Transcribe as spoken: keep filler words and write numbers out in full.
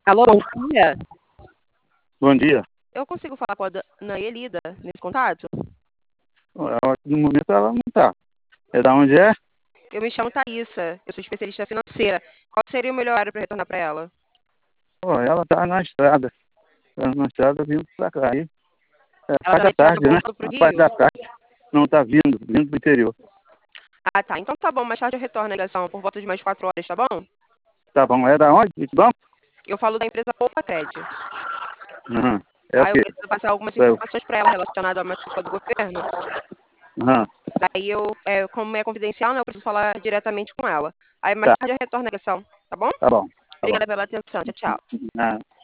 Alô, bom dia. Bom dia. Eu consigo falar com a Dona Elida nesse contato? Ela, no momento ela não está. É da onde é? Eu me chamo Thaísa, eu sou especialista financeira. Qual seria o melhor horário para retornar para ela? Pô, ela está na estrada. Tá na estrada vindo para cá. Aí, é Ela está parte na da estrada tarde, né? voltando para o A parte Rio? da tarde. Não está vindo, vindo do interior. Ah, tá. Então tá bom, mais tarde eu retorno a ligação por volta de mais quatro horas, tá bom? Tá bom. É da onde? Esse banco? Eu falo da empresa Poupa Crédito. Aham. É o Aí eu quê? preciso passar algumas É o- informações para ela relacionadas a uma etapa do governo. Aham. Daí eu, é, como é confidencial, né, eu preciso falar diretamente com ela. Aí mais Tá, tarde eu retorno a ligação, tá bom? tá bom. Tá bom. Obrigada pela atenção. Tchau, tchau. Ah.